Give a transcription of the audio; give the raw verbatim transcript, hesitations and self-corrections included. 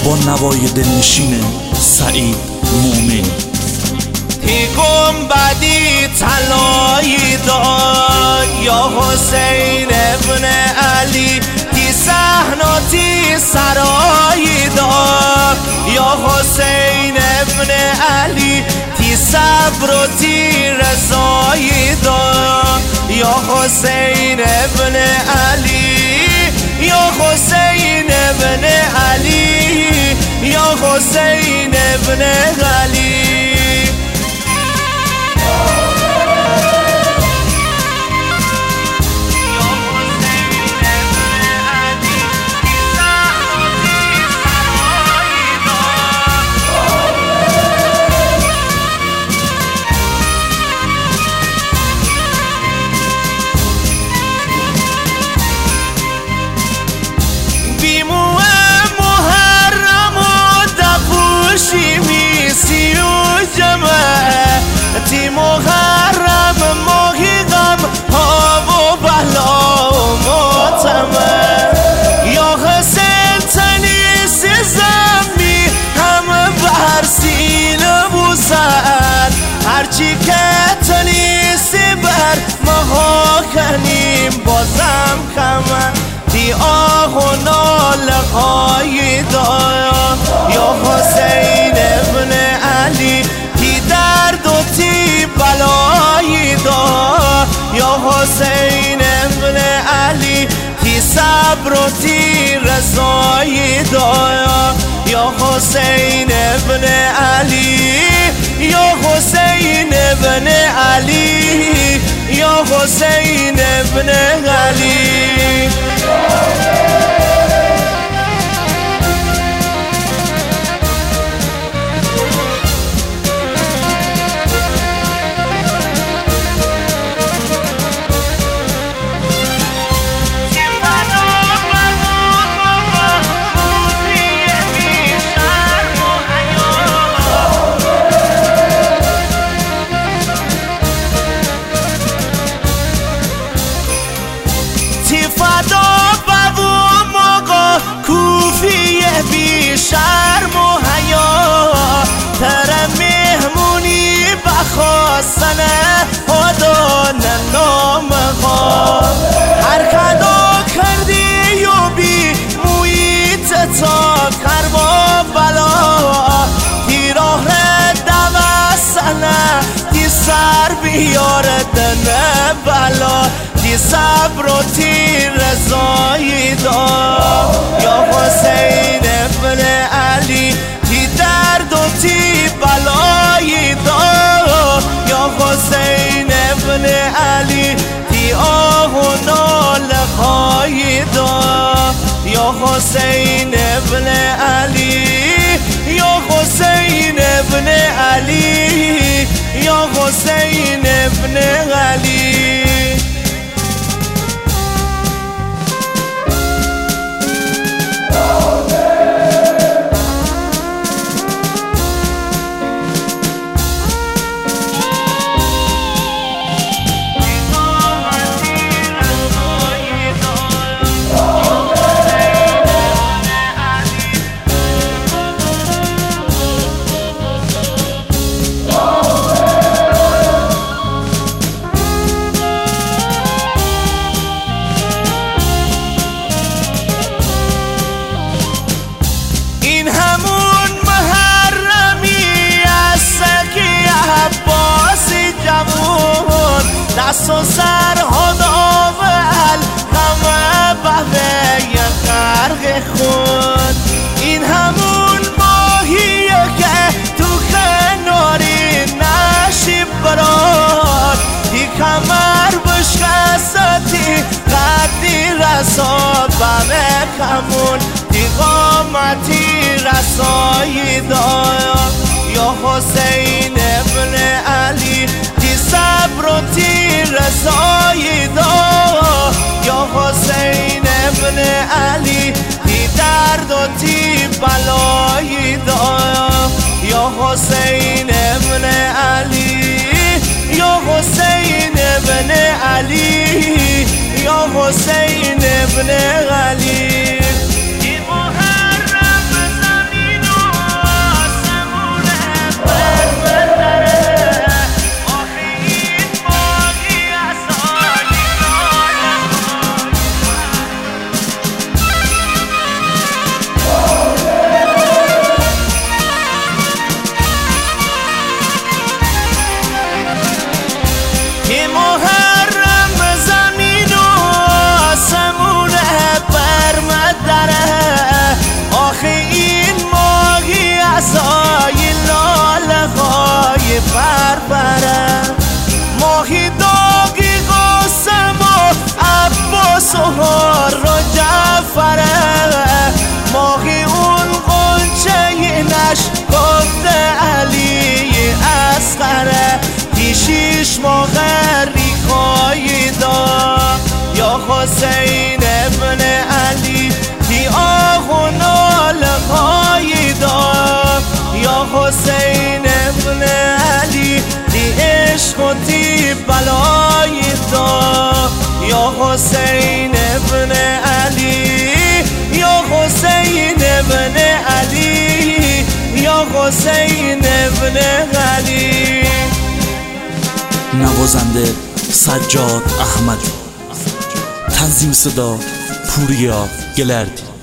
با نوای دلنشین سعید مومن. تی گنبدی طلایی داد یا حسین ابن علی، تی صحناتی سرایی داد یا حسین ابن علی، تی صبر و تی رضایی داد یا حسین ابن علی، یا حسین ابن علی، یا حسین ابن علی. تی محرم ماهی غم ها و بلا و ماتمه یا حسین تنیس زمی همه بر سینه بوسد، هرچی که تنیسی بر مها کنیم بازم کمه. تی آه و ناله هایی داد یا حسین ابن علی، تی درد و تی بلایی داد یا حسین ابن علی، تی صبر و تی رضایی داد یا حسین ابن علی، یا حسین ابن علی، یا حسین ابن علی. شرم و حیا تر مهمونی بخواستنه خدا نام ها، هر کدا کردی و بی مویت تا کربا بلا، تی راه دوستنه تی سر بیاردنه بلا، تی صبر و تی رضایی داد یا حسین ابن علی، تی درد و تی بلایی داد یا حسین ابن علی، تی آه و ناله هایی داد یا حسین ابن علی، یا حسین ابن علی، یا حسین ابن علی. این همون محرمی است که عباسی جمون دست و سرها داول همه بهوه غرق خون. این همون ماهیه که تو کناری نشی برات، تی کمر بشکستی قدی رسا بمه کمون، تی قامتی رسایی داد یا حسین ابن علی، تی صبر و تی رضایی داد یا حسین ابن علی، تی درد و تی بلایی داد یا حسین ابن علی، یا حسین ابن علی، یا حسین ابن علی. این محرم زمین عشقتی بلای دا یا حسین ابن علی یا حسین ابن علی یا حسین ابن علی. نوازنده سجاد احمدی، تنظیم صدا پوریا گلردی.